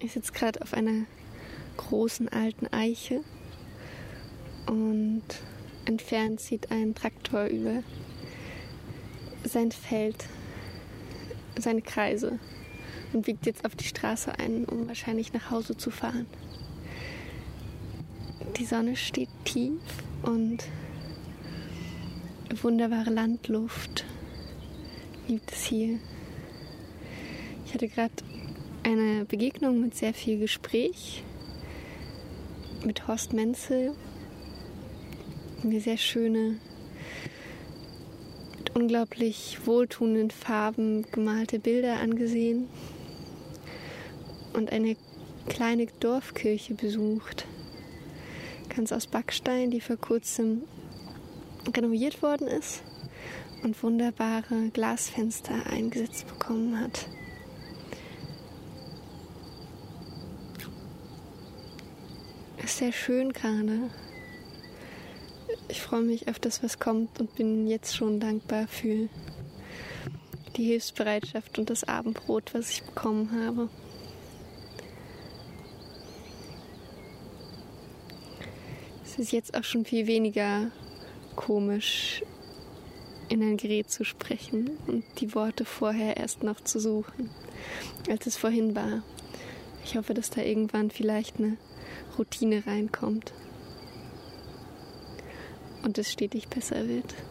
Ich sitze gerade auf einer großen alten Eiche und entfernt zieht ein Traktor über sein Feld, seine Kreise und biegt jetzt auf die Straße ein, um wahrscheinlich nach Hause zu fahren. Die Sonne steht tief und wunderbare Landluft gibt es hier. Ich hatte gerade eine Begegnung mit sehr viel Gespräch mit Horst Menzel, mir sehr schöne, mit unglaublich wohltuenden Farben gemalte Bilder angesehen und eine kleine Dorfkirche besucht, ganz aus Backstein, die vor kurzem renoviert worden ist und wunderbare Glasfenster eingesetzt bekommen hat. Ist sehr schön gerade. Ich freue mich auf das, was kommt und bin jetzt schon dankbar für die Hilfsbereitschaft und das Abendbrot, was ich bekommen habe. Es ist jetzt auch schon viel weniger komisch, in ein Gerät zu sprechen und die Worte vorher erst noch zu suchen, als es vorhin war. Ich hoffe, dass da irgendwann vielleicht eine Routine reinkommt und es stetig besser wird.